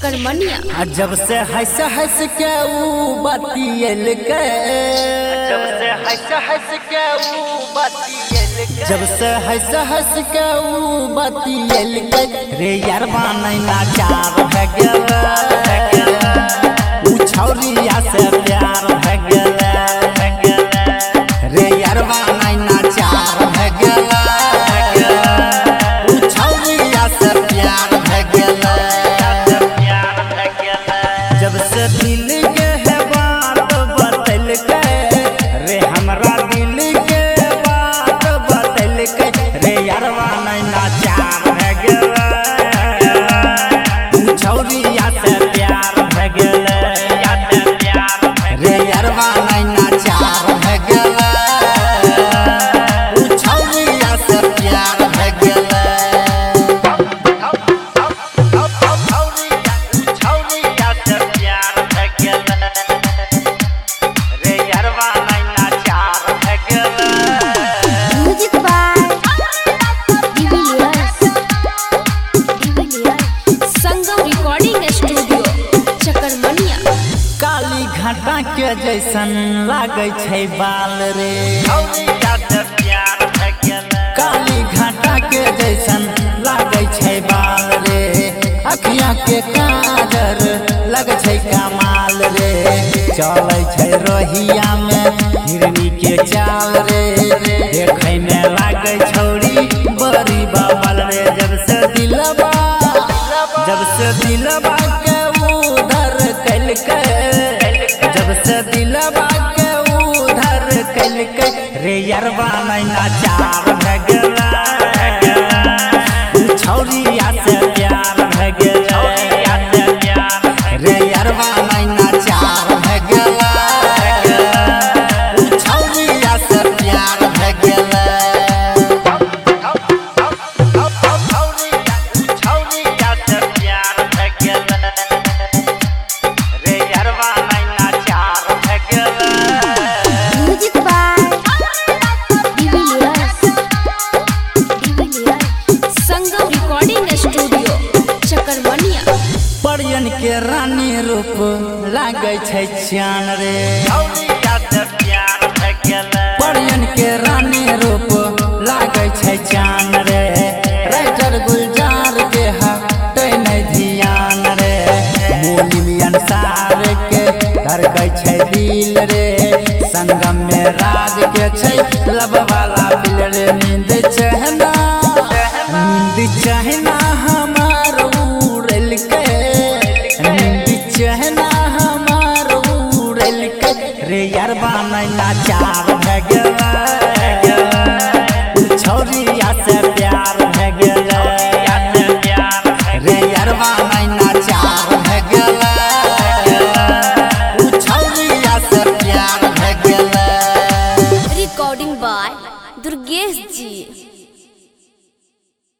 चकरमनिया। जब से हंस के ऊ बतियल के, जब से हंस के ऊ बतियल के, जब से हंस के ऊ बतियल के, रे यारबा नैना चार है गेल, ऊ छौरिया से प्यार है गेल, रे यारबा नैना चार है गेल, ऊ छौरिया से प्यार है गेल। जब से दिल के है बात बतल के, रे हमरा दिल के बात बतल के, रे यारवा नैना चार है गेल, ऊ छौरिया से प्यार है गेल, रे यारवा नैना चार है गेल, ऊ छौरिया से प्यार है गेल। घाटा के जैसन लागे छै बाल रे, काली घाटा के जैसन लागे छै बाल रे, अखियां के काजर लगे छै कमाल रे, चले छै रोहिया में हिरनी के चाल रे, देखे में लागे छौरी बड़ी बबल रे। जब से दिलबा के उधर कल के, जब से दिलबा के उधर कल के, रे यारबा नैना चार है गेल, ऊ छौरिया से प्यार है गेल, रे यारबा नैना चार है गेल, ऊ छौरिया से प्यार है गेल। परियन के रानी रूप लागे छै चान रे, परियन के रानी रूप लागे छै चान रे, राइटर गुलजार के हटे नहीं ध्यान रे, मोनी अनुसार के धड़कै छै दिल रे, संगम में राज के छै लब वाला दिल रे, नींद चहना हमार उड़ल के, चहना हमार उड़ल के, रे यारबा नैना चार है गेल।